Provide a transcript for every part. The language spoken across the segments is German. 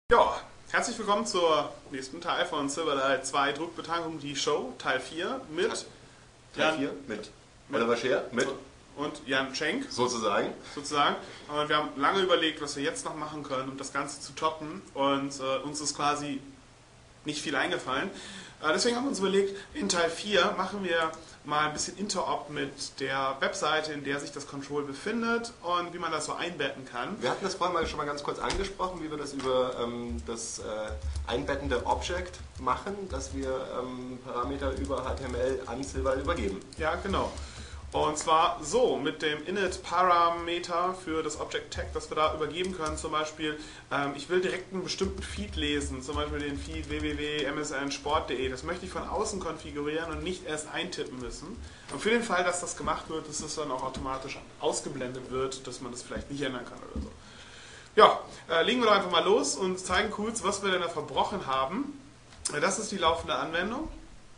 Ja, herzlich willkommen zur nächsten Teil von Silverlight 2 Druckbetankung, die Show, Teil 4 mit Teil 4 mit Oliver Scheer, mit und Jan Schenk. sozusagen. Und wir haben lange überlegt, was wir jetzt noch machen können, um das Ganze zu toppen. Und uns ist quasi nicht viel eingefallen. Deswegen haben wir uns überlegt, in Teil 4 machen wir mal ein bisschen Interop mit der Webseite, in der sich das Control befindet und wie man das so einbetten kann. Wir hatten das vorhin schon mal ganz kurz angesprochen, wie wir das über das einbettende Object machen, dass wir Parameter über HTML an Silverlight übergeben. Ja, genau. Und zwar so, mit dem init-Parameter für das Object-Tag, das wir da übergeben können, zum Beispiel, ich will direkt einen bestimmten Feed lesen, zum Beispiel den Feed www.msnsport.de, das möchte ich von außen konfigurieren und nicht erst eintippen müssen. Und für den Fall, dass das gemacht wird, dass es dann auch automatisch ausgeblendet wird, dass man das vielleicht nicht ändern kann oder so. Ja, legen wir doch einfach mal los und zeigen kurz, was wir denn da verbrochen haben. Das ist die laufende Anwendung.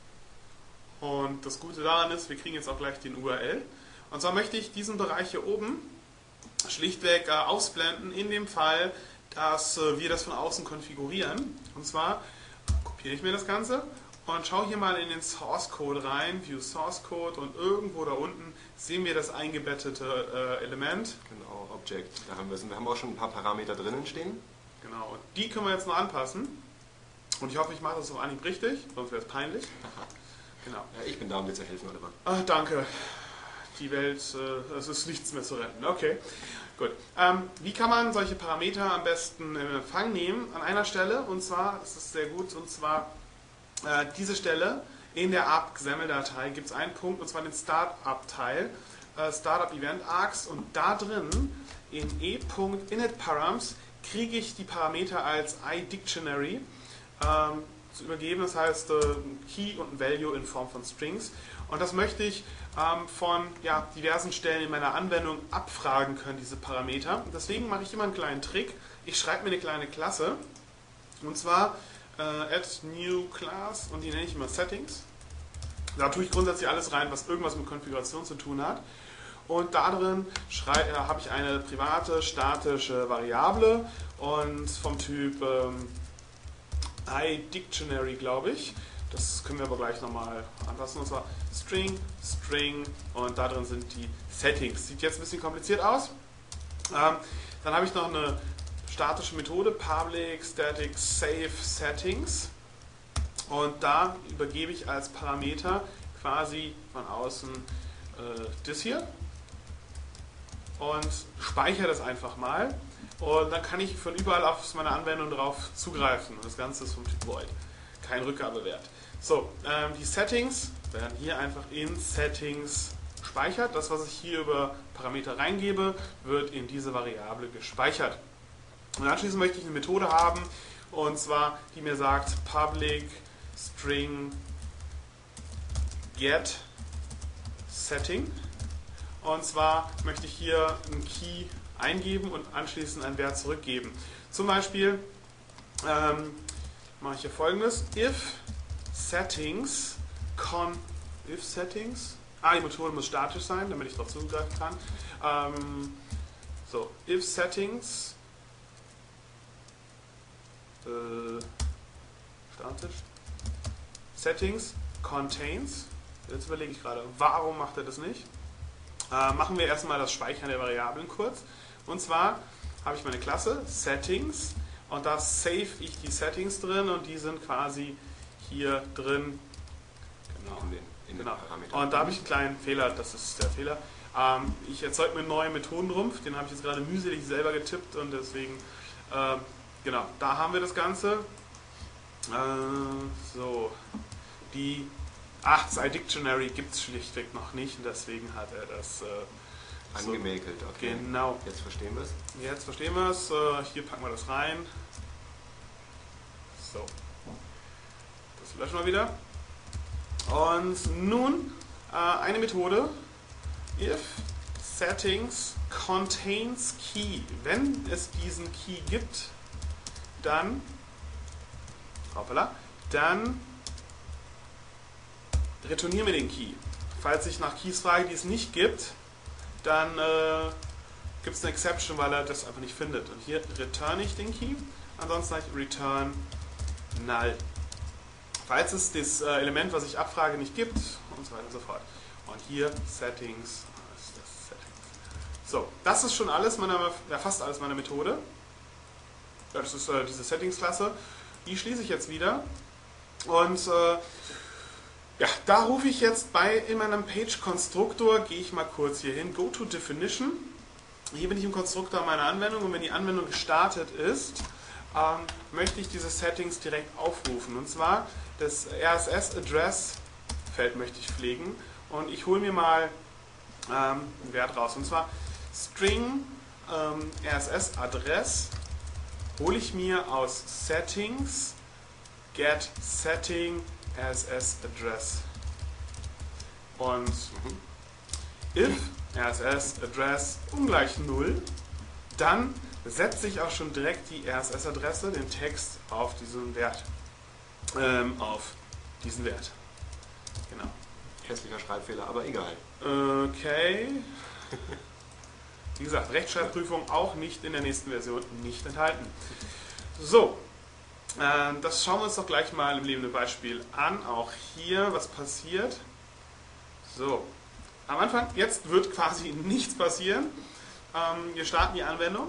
Und das Gute daran ist, wir kriegen jetzt auch gleich den URL. Und zwar möchte ich diesen Bereich hier oben schlichtweg ausblenden, in dem Fall, dass wir das von außen konfigurieren. Und zwar kopiere ich mir das Ganze und schaue hier mal in den Source Code rein, View Source Code, und irgendwo da unten sehen wir das eingebettete Element. Genau, Object. Da haben wir haben auch schon ein paar Parameter drinnen stehen. Genau, und die können wir jetzt noch anpassen. Und ich hoffe, ich mache das auf Anhieb richtig, sonst wäre es peinlich. Genau. Ja, ich bin da, um dir zu helfen, Oliver. Ach, danke. Die Welt, es ist nichts mehr zu retten. Okay, gut. Wie kann man solche Parameter am besten in Empfang nehmen? An einer Stelle, und zwar, das ist sehr gut, und zwar diese Stelle in der apt-XAML-Datei gibt es einen Punkt, und zwar den Startup-Teil, Startup-Event-Args, und da drin, in e.initparams, kriege ich die Parameter als iDictionary zu übergeben, das heißt Key und Value in Form von Strings, und das möchte ich von diversen Stellen in meiner Anwendung abfragen können, diese Parameter. Und deswegen mache ich immer einen kleinen Trick. Ich schreibe mir eine kleine Klasse, und zwar add new class, und die nenne ich immer Settings. Da tue ich grundsätzlich alles rein, was irgendwas mit Konfiguration zu tun hat. Und da drin habe ich eine private statische Variable und vom Typ iDictionary, glaube ich. Das können wir aber gleich nochmal anpassen. Und zwar String, String, und da drin sind die Settings. Sieht jetzt ein bisschen kompliziert aus. Dann habe ich noch eine statische Methode, Public Static Save Settings. Und da übergebe ich als Parameter quasi von außen das hier. Und speichere das einfach mal. Und dann kann ich von überall auf meine Anwendung drauf zugreifen. Und das Ganze ist vom Typ Void. Kein Rückgabewert. So, die Settings werden hier einfach in Settings gespeichert. Das, was ich hier über Parameter reingebe, wird in diese Variable gespeichert. Und anschließend möchte ich eine Methode haben, und zwar, die mir sagt public string get setting. Und zwar möchte ich hier einen Key eingeben und anschließend einen Wert zurückgeben. Zum Beispiel mache ich hier folgendes: if settings die Methode muss statisch sein, damit ich darauf zugreifen kann. If settings statisch settings contains, jetzt überlege ich gerade, warum macht er das nicht? Machen wir erstmal das Speichern der Variablen kurz. Und zwar habe ich meine Klasse Settings, und da save ich die Settings drin, und die sind quasi hier drin. Genau. Und da habe ich einen kleinen Fehler, das ist der Fehler. Ich erzeuge mir einen neuen Methodenrumpf, den habe ich jetzt gerade mühselig selber getippt, und deswegen, genau, da haben wir das Ganze. Das iDictionary gibt es schlichtweg noch nicht, und deswegen hat er das angemäkelt. Okay. Genau. Jetzt verstehen wir es. Jetzt verstehen wir es. Hier packen wir das rein. So. Das löschen wir wieder. Und nun eine Methode. If settings contains key. Wenn es diesen Key gibt, dann returnieren wir den Key. Falls ich nach Keys frage, die es nicht gibt, dann gibt es eine Exception, weil er das einfach nicht findet. Und hier returne ich den Key. ansonsten sage ich return null. Falls es das Element, was ich abfrage, nicht gibt und so weiter und so fort. Und hier Settings. So, das ist schon alles, fast alles meiner Methode. Das ist diese Settings-Klasse. Die schließe ich jetzt wieder. Und ja, da rufe ich jetzt in meinem Page-Konstruktor, gehe ich mal kurz hier hin, Go to Definition. Hier bin ich im Konstruktor meiner Anwendung und wenn die Anwendung gestartet ist, möchte ich diese Settings direkt aufrufen. Und zwar das RSS-Address-Feld möchte ich pflegen. Und ich hole mir mal einen Wert raus. Und zwar String RSS-Adress hole ich mir aus Settings get setting RSS-Address. Und if RSS-Address ungleich 0, dann setze ich auch schon direkt die RSS-Adresse, den Text auf diesen Wert. Genau. Hässlicher Schreibfehler, aber egal. Okay. Wie gesagt, Rechtschreibprüfung auch nicht in der nächsten Version nicht enthalten. So, das schauen wir uns doch gleich mal im lebenden Beispiel an. Auch hier, was passiert. So, am Anfang, jetzt wird quasi nichts passieren. Wir starten die Anwendung.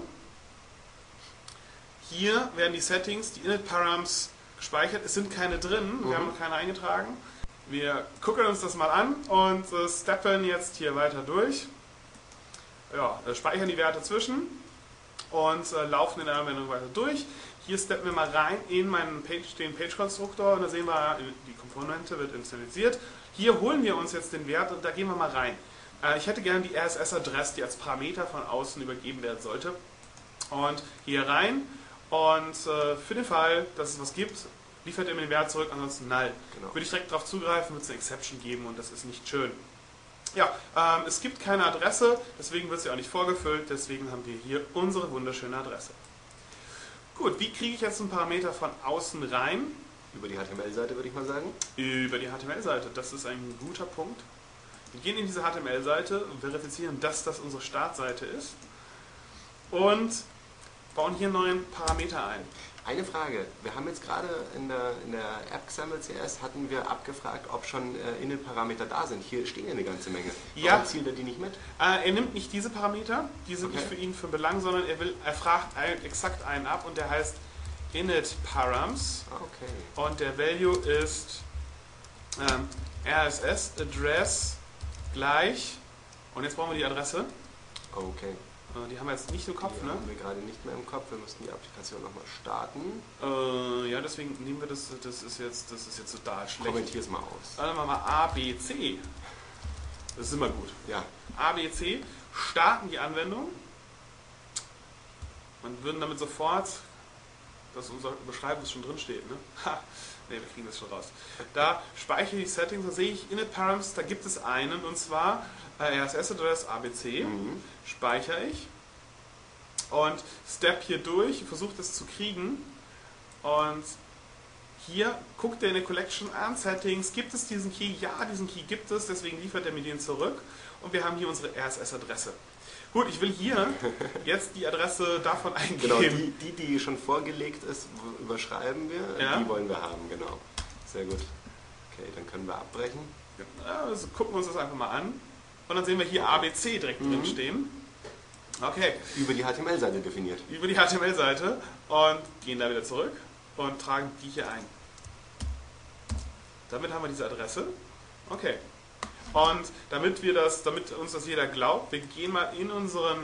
Hier werden die Settings, die Init-Params gespeichert. Es sind keine drin, wir haben noch keine eingetragen. Wir gucken uns das mal an und steppen jetzt hier weiter durch. Ja, speichern die Werte zwischen und laufen in der Anwendung weiter durch. Hier steppen wir mal rein in den Page-Konstruktor und da sehen wir, die Komponente wird initialisiert. Hier holen wir uns jetzt den Wert und da gehen wir mal rein. Ich hätte gerne die RSS-Adresse, die als Parameter von außen übergeben werden sollte. Und hier rein und für den Fall, dass es was gibt, liefert er mir den Wert zurück, ansonsten null. Genau. Würde ich direkt darauf zugreifen, wird es eine Exception geben und das ist nicht schön. Ja, es gibt keine Adresse, deswegen wird sie auch nicht vorgefüllt, deswegen haben wir hier unsere wunderschöne Adresse. Gut, wie kriege ich jetzt einen Parameter von außen rein? Über die HTML-Seite würde ich mal sagen. Über die HTML-Seite, das ist ein guter Punkt. Wir gehen in diese HTML-Seite und verifizieren, dass das unsere Startseite ist und bauen hier einen neuen Parameter ein. Eine Frage, wir haben jetzt gerade in der App XAML-CS hatten wir abgefragt, ob schon Init-Parameter da sind. Hier stehen ja eine ganze Menge. Warum zählt er die nicht mit? Er nimmt nicht diese Parameter, die sind nicht für ihn von Belang, sondern er fragt exakt einen ab und der heißt Init-Params. Okay. Und der Value ist RSS-Address gleich, und jetzt brauchen wir die Adresse. Okay. Die haben wir jetzt nicht im Kopf, die ne? haben wir gerade nicht mehr im Kopf, wir müssten die Applikation nochmal starten. Ja, deswegen nehmen wir das ist jetzt total schlecht. Kommentier es mal aus. Dann machen wir mal A, B, C. Das ist immer gut. Ja. A, B, C, starten die Anwendung und würden damit sofort, dass unsere Beschreibung schon drin steht, ne? Ne, wir kriegen das schon raus. Da speichere ich die Settings, da sehe ich Init-Params, da gibt es einen, und zwar RSS-Address ABC, speichere ich und step hier durch, versuche das zu kriegen und hier guckt er in der Collection an, Settings, gibt es diesen Key? Ja, diesen Key gibt es, deswegen liefert er mir den zurück und wir haben hier unsere RSS-Adresse. Gut, ich will hier jetzt die Adresse davon eingeben. Genau, die schon vorgelegt ist, überschreiben wir. Ja? Die wollen wir haben, genau. Sehr gut. Okay, dann können wir abbrechen. Also gucken wir uns das einfach mal an. Und dann sehen wir hier ABC direkt drin stehen. Okay. Über die HTML-Seite definiert. Über die HTML-Seite und gehen da wieder zurück und tragen die hier ein. Damit haben wir diese Adresse. Okay. Und damit uns das jeder glaubt, wir gehen mal in unsere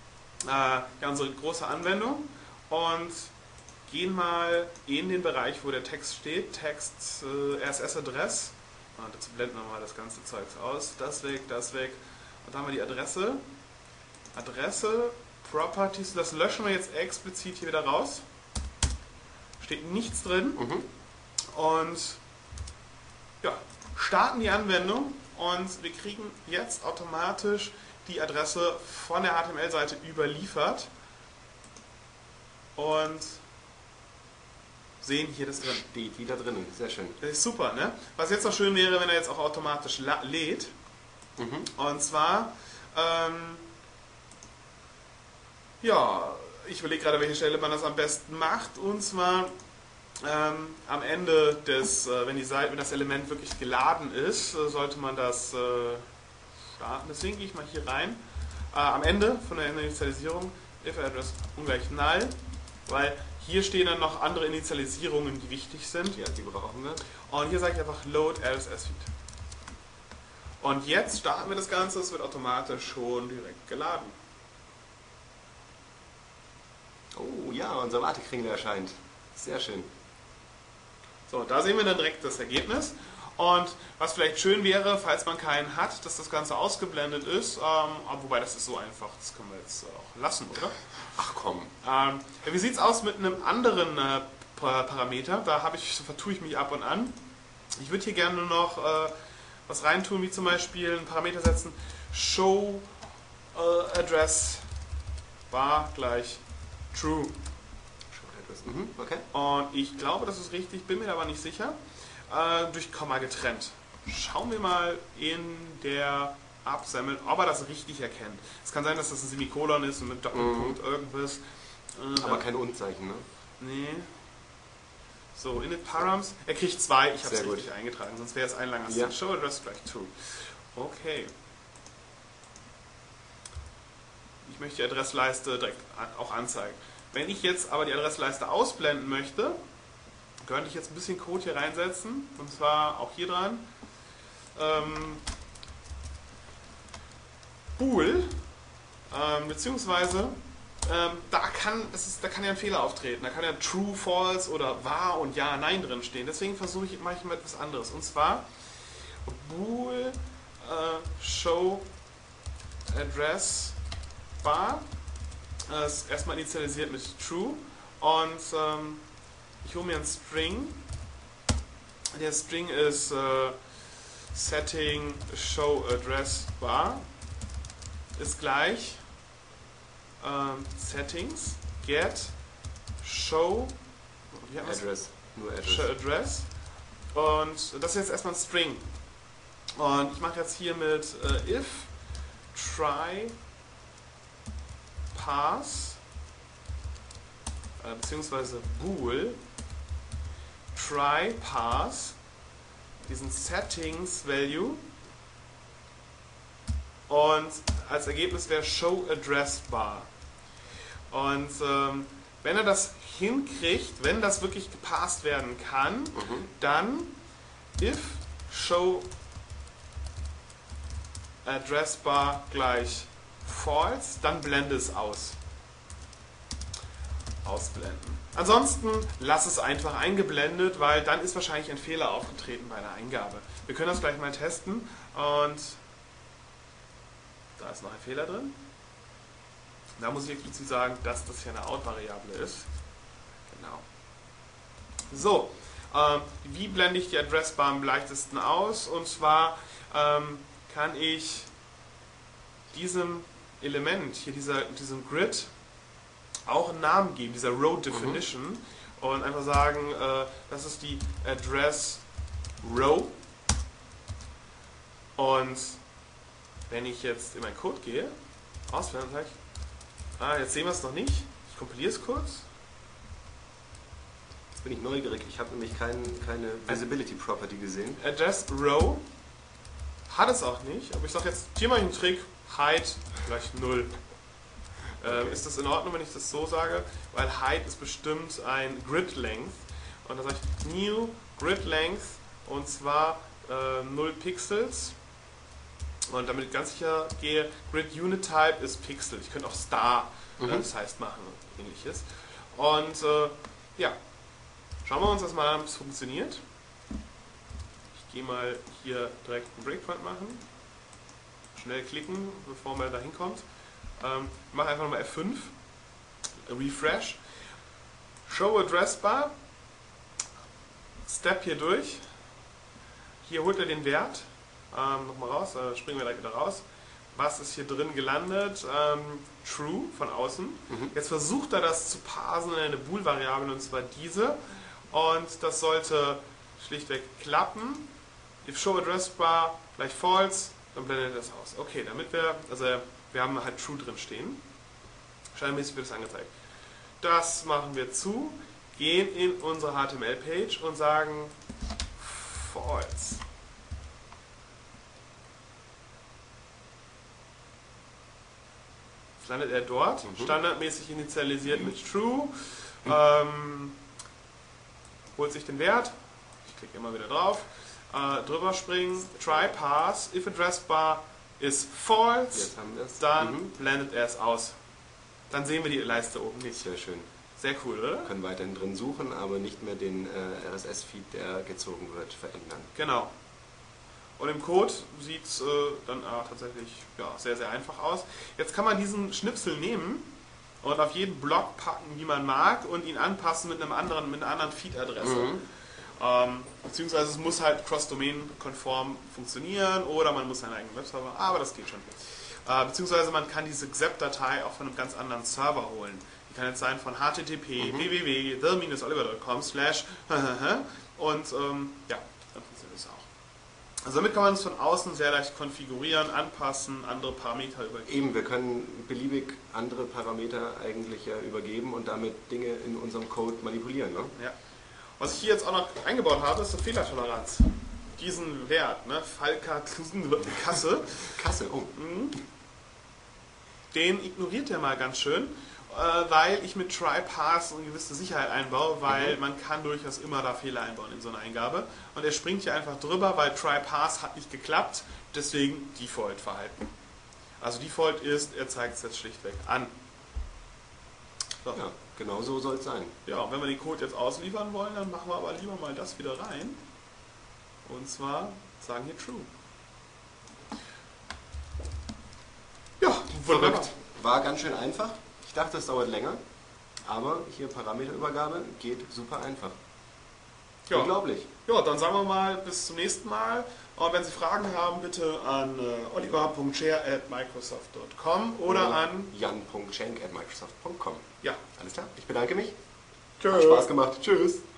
große Anwendung und gehen mal in den Bereich, wo der Text steht, Text RSS-Adress. Und dazu blenden wir mal das ganze Zeug aus. Das weg, das weg. Und dann haben wir die Adresse. Adresse, Properties, das löschen wir jetzt explizit hier wieder raus. Steht nichts drin. Und ja, starten die Anwendung. Und wir kriegen jetzt automatisch die Adresse von der HTML-Seite überliefert und sehen hier das drin. Steht wieder drin, sehr schön. Das ist super, ne? Was jetzt noch schön wäre, wenn er jetzt auch automatisch lädt. Und zwar, ja, ich überlege gerade, welche Stelle man das am besten macht. Und zwar am Ende des, wenn das Element wirklich geladen ist, sollte man das starten. Deswegen gehe ich mal hier rein. Am Ende von der Initialisierung if address ungleich null, weil hier stehen dann noch andere Initialisierungen, die wichtig sind. Ja, die brauchen wir. Und hier sage ich einfach load RSS Feed. Und jetzt starten wir das Ganze, es wird automatisch schon direkt geladen. Oh ja, unser Wartekringel erscheint. Sehr schön. So, da sehen wir dann direkt das Ergebnis. Und was vielleicht schön wäre, falls man keinen hat, dass das Ganze ausgeblendet ist. Wobei das ist so einfach, das können wir jetzt auch lassen, oder? Ach komm. Wie sieht es aus mit einem anderen Parameter? Da vertue ich mich ab und an. Ich würde hier gerne noch was reintun, wie zum Beispiel einen Parameter setzen, show address bar gleich true. Okay. Und ich glaube, das ist richtig, bin mir aber nicht sicher. Durch Komma getrennt. Schauen wir mal in der Absemmel, ob er das richtig erkennt. Es kann sein, dass das ein Semikolon ist und mit Doppelpunkt irgendwas. Aber kein Unzeichen, ne? Nee. So, init params. Er kriegt 2, ich habe es Sehr richtig eingetragen, sonst wäre es ein langer Ja. Show address gleich true. Okay. Ich möchte die Adressleiste direkt auch anzeigen. Wenn ich jetzt aber die Adressleiste ausblenden möchte, könnte ich jetzt ein bisschen Code hier reinsetzen, und zwar auch hier dran. Bool, beziehungsweise da kann ja ein Fehler auftreten. Da kann ja True, False oder Wahr und Ja, Nein drin stehen. Deswegen mache ich mal etwas anderes. Und zwar Bool Show Address Bar. Das ist erstmal initialisiert mit True. Und ich hole mir einen String. Der String ist Setting Show Address Bar ist gleich Settings get show Address. Nur Address. Show Address. Und das ist jetzt erstmal ein String. Und ich mache jetzt hier mit if try pass beziehungsweise bool try pass diesen Settings Value und als Ergebnis wäre show address bar. Und wenn er das hinkriegt, wenn das wirklich gepasst werden kann, dann if show address bar gleich false, dann blende es aus. Ausblenden. Ansonsten lass es einfach eingeblendet, weil dann ist wahrscheinlich ein Fehler aufgetreten bei der Eingabe. Wir können das gleich mal testen und da ist noch ein Fehler drin. Da muss ich explizit sagen, dass das hier eine Out-Variable ist. Genau. So, wie blende ich die Addressbar am leichtesten aus? Und zwar kann ich diesem Element, hier diesem Grid, auch einen Namen geben, dieser Row Definition, und einfach sagen, das ist die Address Row. Und wenn ich jetzt in meinen Code gehe, auswählen, sage ich, jetzt sehen wir es noch nicht. Ich kompiliere es kurz. Jetzt bin ich neugierig. Ich habe nämlich keine Visibility Property gesehen. Address Row hat es auch nicht, aber ich sage jetzt, hier mal einen Trick, Height gleich 0. Okay. Ist das in Ordnung, wenn ich das so sage? Weil Height ist bestimmt ein Grid Length. Und dann sage ich New Grid Length und zwar 0 Pixels. Und damit ich ganz sicher gehe, Grid Unit Type ist Pixel. Ich könnte auch Star Size machen und ähnliches. Und ja, schauen wir uns das mal an, ob es funktioniert. Ich gehe mal hier direkt einen Breakpoint machen. Schnell klicken, bevor man da hinkommt. Ich mache einfach nochmal F5. Refresh. Show Address Bar. Step hier durch. Hier holt er den Wert. Nochmal raus, springen wir direkt wieder raus. Was ist hier drin gelandet? True von außen. Jetzt versucht er das zu parsen in eine Bool-Variable, und zwar diese. Und das sollte schlichtweg klappen. If show address bar gleich false, dann blendet er das aus. Okay, damit wir haben halt true drin stehen. Scheinmäßig wird es angezeigt. Das machen wir zu, gehen in unsere HTML-Page und sagen false. Jetzt landet er dort, standardmäßig initialisiert mit true, holt sich den Wert, ich klicke immer wieder drauf, drüber springen, try pass, if address bar is false, Jetzt haben wir es. dann blendet er es aus. Dann sehen wir die Leiste oben nicht. Sehr schön. Sehr cool, oder? Wir können weiterhin drin suchen, aber nicht mehr den RSS-Feed, der gezogen wird, verändern. Genau. Und im Code sieht es dann tatsächlich sehr, sehr einfach aus. Jetzt kann man diesen Schnipsel nehmen und auf jeden Block packen, wie man mag, und ihn anpassen mit einer anderen Feed-Adresse. Beziehungsweise es muss halt cross-domain-konform funktionieren oder man muss seinen eigenen Webserver, aber das geht schon. Beziehungsweise man kann diese XZEP-Datei auch von einem ganz anderen Server holen. Die kann jetzt sein von http www.the-oliver.com/ und ja, dann funktioniert das auch. Also damit kann man es von außen sehr leicht konfigurieren, anpassen, andere Parameter übergeben. Eben, wir können beliebig andere Parameter eigentlich übergeben und damit Dinge in unserem Code manipulieren. Ne? Ja. Was ich hier jetzt auch noch eingebaut habe, ist eine Fehlertoleranz. Diesen Wert, ne? Kasse. Kasse, oh. Den ignoriert er mal ganz schön, weil ich mit try-pass eine gewisse Sicherheit einbaue, weil man kann durchaus immer da Fehler einbauen in so eine Eingabe. Und er springt hier einfach drüber, weil try-pass hat nicht geklappt, deswegen Default-Verhalten. Also Default ist, er zeigt es jetzt schlichtweg an. So. Ja, genau so soll es sein. Ja, und wenn wir den Code jetzt ausliefern wollen, dann machen wir aber lieber mal das wieder rein. Und zwar sagen hier True. Ja, verrückt. War ganz schön einfach. Ich dachte, es dauert länger. Aber hier Parameterübergabe geht super einfach. Ja. Unglaublich. Ja, dann sagen wir mal bis zum nächsten Mal. Und wenn Sie Fragen haben, bitte an oliver.share@microsoft.com oder an jan.schenk@microsoft.com. Ja. Alles klar. Ich bedanke mich. Tschüss. Hat Spaß gemacht. Tschüss.